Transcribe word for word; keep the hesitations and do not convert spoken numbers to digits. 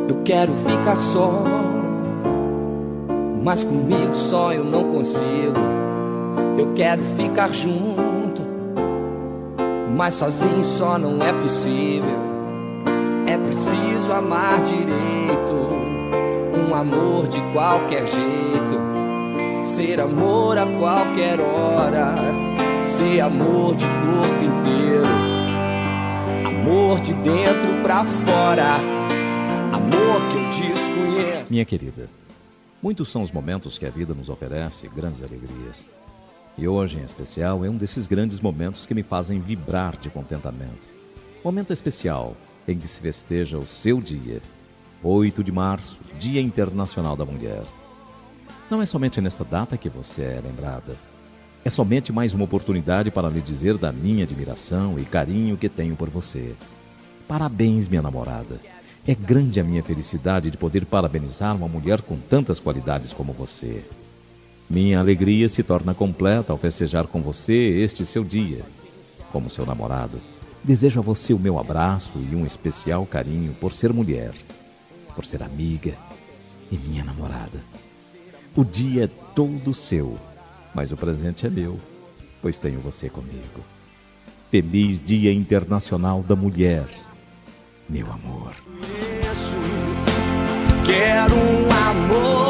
Eu quero ficar só, mas comigo só eu não consigo. Eu quero ficar junto, mas sozinho só não é possível. É preciso amar direito, um amor de qualquer jeito, ser amor a qualquer hora, ser amor de corpo inteiro, amor de dentro pra fora, amor que eu desconheço. Minha querida, muitos são os momentos que a vida nos oferece, grandes alegrias. E hoje, em especial, é um desses grandes momentos que me fazem vibrar de contentamento. Momento especial em que se festeja o seu dia, oito de março, Dia Internacional da Mulher. Não é somente nesta data que você é lembrada. É somente mais uma oportunidade para lhe dizer da minha admiração e carinho que tenho por você. Parabéns, minha namorada. É grande a minha felicidade de poder parabenizar uma mulher com tantas qualidades como você. Minha alegria se torna completa ao festejar com você este seu dia. Como seu namorado, desejo a você o meu abraço e um especial carinho por ser mulher, por ser amiga e minha namorada. O dia é todo seu, mas o presente é meu, pois tenho você comigo. Feliz Dia Internacional da Mulher, meu amor. Quero um amor